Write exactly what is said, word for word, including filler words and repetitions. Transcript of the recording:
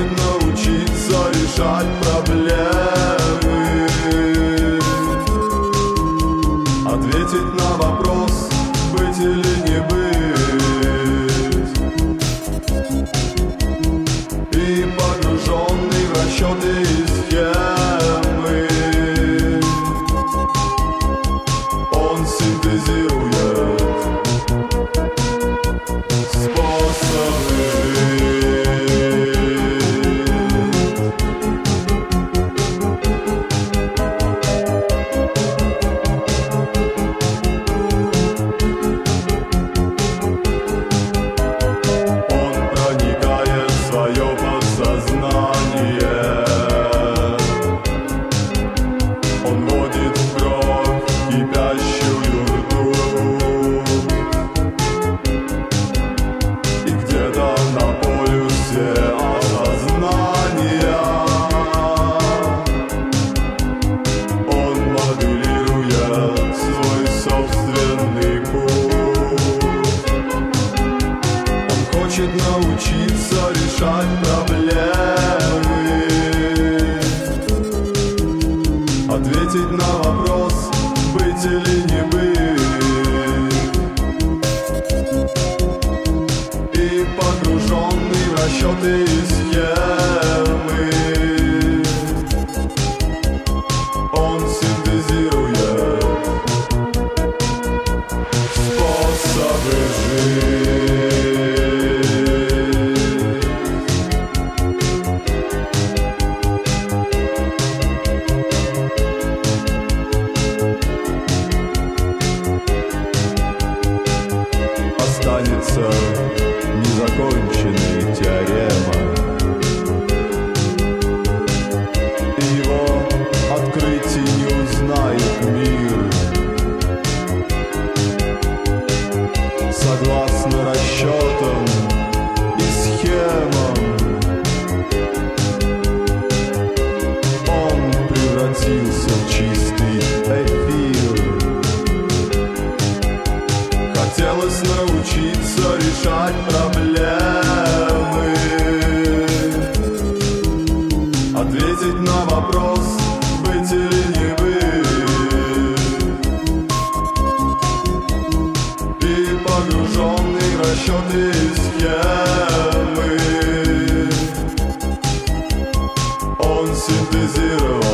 научиться решать проблемы, ответить на вопрос, быть или не быть, и погруженный в расчеты и схемы, он синтезирует способы научиться решать проблемы, ответить на вопрос, быть или не быть, и погруженный в расчеты и схемы, он синтезирует способы жить. Останется незаконченной теорема, и его открытий не узнает мир. Согласно расчетам и схемам, он превратился в чистый эфир. Хотелось научиться решать проблемы, ответить на вопрос, быть или не быть, и погруженный в расчеты и схемы, он синтезировал